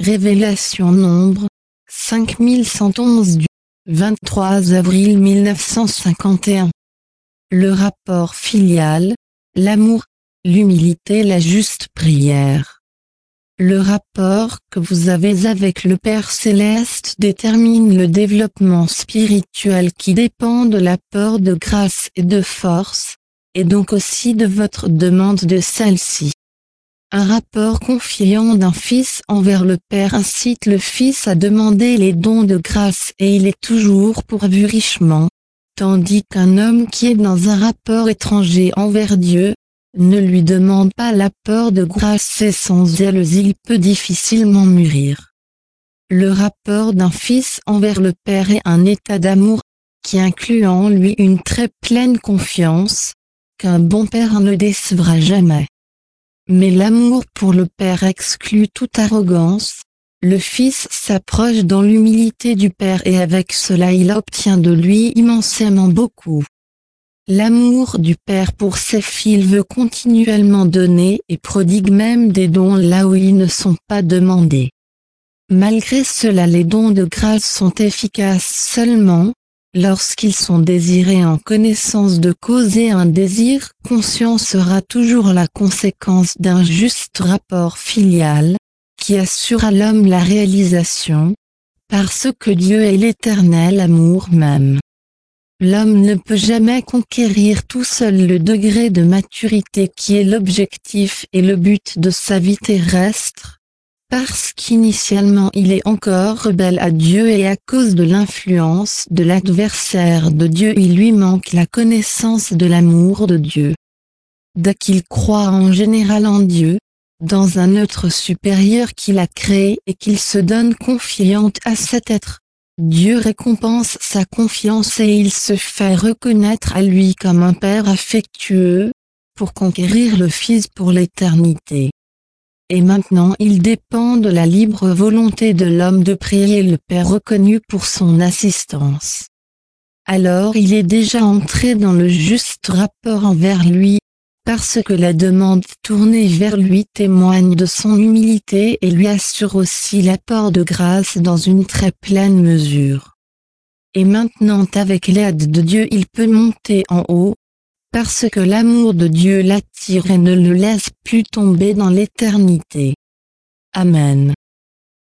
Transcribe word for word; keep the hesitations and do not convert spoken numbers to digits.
Révélation Nombre, cinq mille cent onze du vingt-trois avril mille neuf cent cinquante et un. Le rapport filial, l'amour, l'humilité, la juste prière. Le rapport que vous avez avec le Père Céleste détermine le développement spirituel qui dépend de l'apport de grâce et de force, et donc aussi de votre demande de celle-ci. Un rapport confiant d'un fils envers le Père incite le fils à demander les dons de grâce et il est toujours pourvu richement, tandis qu'un homme qui est dans un rapport étranger envers Dieu, ne lui demande pas l'apport de grâce et sans zèle il peut difficilement mûrir. Le rapport d'un fils envers le Père est un état d'amour, qui inclut en lui une très pleine confiance, qu'un bon père ne décevra jamais. Mais l'amour pour le Père exclut toute arrogance, le Fils s'approche dans l'humilité du Père et avec cela il obtient de lui immensément beaucoup. L'amour du Père pour ses fils veut continuellement donner et prodigue même des dons là où ils ne sont pas demandés. Malgré cela les dons de grâce sont efficaces seulement lorsqu'ils sont désirés en connaissance de cause et un désir conscient sera toujours la conséquence d'un juste rapport filial, qui assure à l'homme la réalisation, parce que Dieu est l'éternel amour même. L'homme ne peut jamais conquérir tout seul le degré de maturité qui est l'objectif et le but de sa vie terrestre, parce qu'initialement il est encore rebelle à Dieu et à cause de l'influence de l'adversaire de Dieu il lui manque la connaissance de l'amour de Dieu. Dès qu'il croit en général en Dieu, dans un être supérieur qui l'a créé et qu'il se donne confiante à cet être, Dieu récompense sa confiance et il se fait reconnaître à lui comme un Père affectueux, pour conquérir le Fils pour l'éternité. Et maintenant il dépend de la libre volonté de l'homme de prier le Père reconnu pour son assistance. Alors il est déjà entré dans le juste rapport envers lui, parce que la demande tournée vers lui témoigne de son humilité et lui assure aussi l'apport de grâce dans une très pleine mesure. Et maintenant avec l'aide de Dieu il peut monter en haut, parce que l'amour de Dieu l'attire et ne le laisse plus tomber dans l'éternité. Amen.